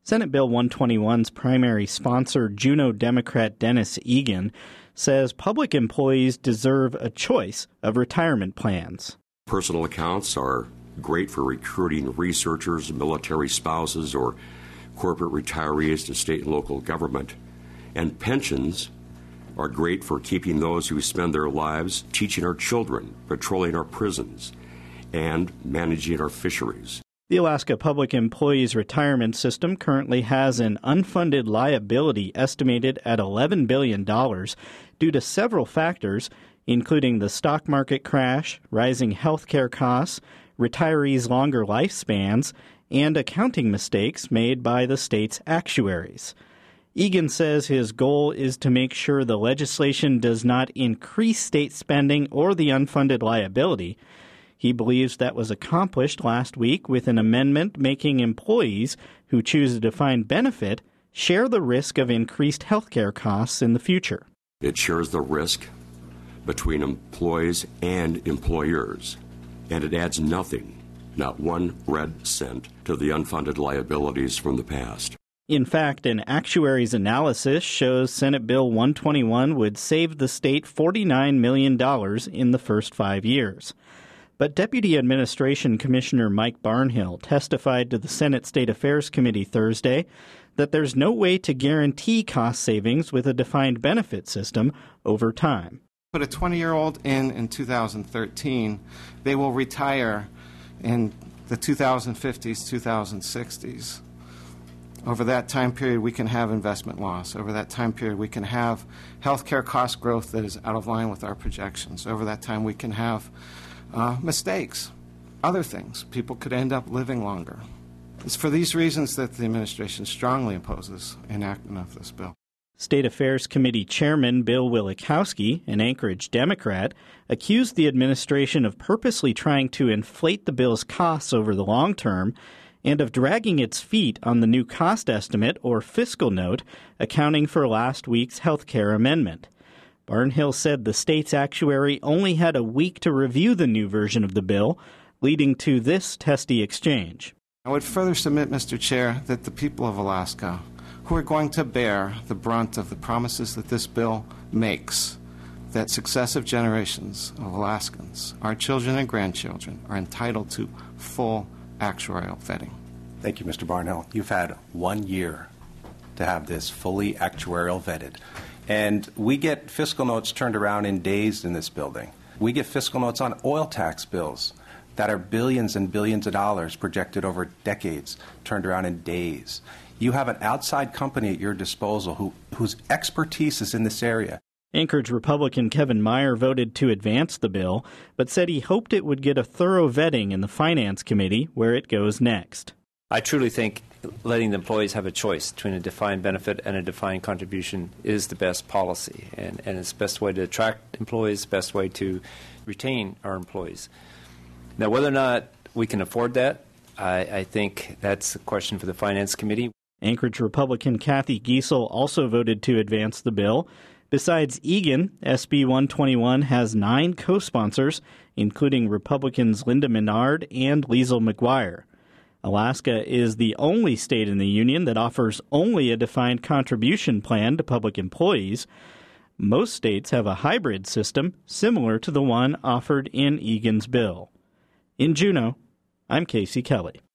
Senate Bill 121's primary sponsor, Juneau Democrat Dennis Egan, says public employees deserve a choice of retirement plans. Personal accounts are great for recruiting researchers, military spouses, or corporate retirees to state and local government. And pensions are great for keeping those who spend their lives teaching our children, patrolling our prisons, and managing our fisheries. The Alaska Public Employees Retirement System currently has an unfunded liability estimated at $11 billion due to several factors, including the stock market crash, rising health care costs, retirees' longer lifespans, and accounting mistakes made by the state's actuaries. Egan says his goal is to make sure the legislation does not increase state spending or the unfunded liability. He believes that was accomplished last week with an amendment making employees who choose a defined benefit share the risk of increased health care costs in the future. It shares the risk between employees and employers, and it adds nothing, not one red cent, to the unfunded liabilities from the past. In fact, an actuary's analysis shows Senate Bill 121 would save the state $49 million in the first 5 years. But Deputy Administration Commissioner Mike Barnhill testified to the Senate State Affairs Committee Thursday that there's no way to guarantee cost savings with a defined benefit system over time. Put a 20-year-old in 2013, they will retire in the 2050s, 2060s. Over that time period, we can have investment loss. Over that time period, we can have healthcare cost growth that is out of line with our projections. Over that time, we can have mistakes, other things. People could end up living longer. It's for these reasons that the administration strongly opposes enactment of this bill. State Affairs Committee Chairman Bill Wielechowski, an Anchorage Democrat, accused the administration of purposely trying to inflate the bill's costs over the long term and of dragging its feet on the new cost estimate or fiscal note accounting for last week's health care amendment. Barnhill said the state's actuary only had a week to review the new version of the bill, leading to this testy exchange. I would further submit, Mr. Chair, that the people of Alaska, who are going to bear the brunt of the promises that this bill makes, that successive generations of Alaskans, our children and grandchildren, are entitled to full actuarial vetting. Thank you, Mr. Barnhill. You've had 1 year to have this fully actuarial vetted. And we get fiscal notes turned around in days in this building. We get fiscal notes on oil tax bills that are billions and billions of dollars projected over decades, turned around in days. You have an outside company at your disposal whose expertise is in this area. Anchorage Republican Kevin Meyer voted to advance the bill, but said he hoped it would get a thorough vetting in the Finance Committee, where it goes next. I truly think letting the employees have a choice between a defined benefit and a defined contribution is the best policy, and it's the best way to attract employees, the best way to retain our employees. Now, whether or not we can afford that, I think that's a question for the Finance Committee. Anchorage Republican Kathy Giessel also voted to advance the bill. Besides Egan, SB 121 has 9 co-sponsors, including Republicans Linda Menard and Liesl McGuire. Alaska is the only state in the union that offers only a defined contribution plan to public employees. Most states have a hybrid system similar to the one offered in Egan's bill. In Juneau, I'm Casey Kelly.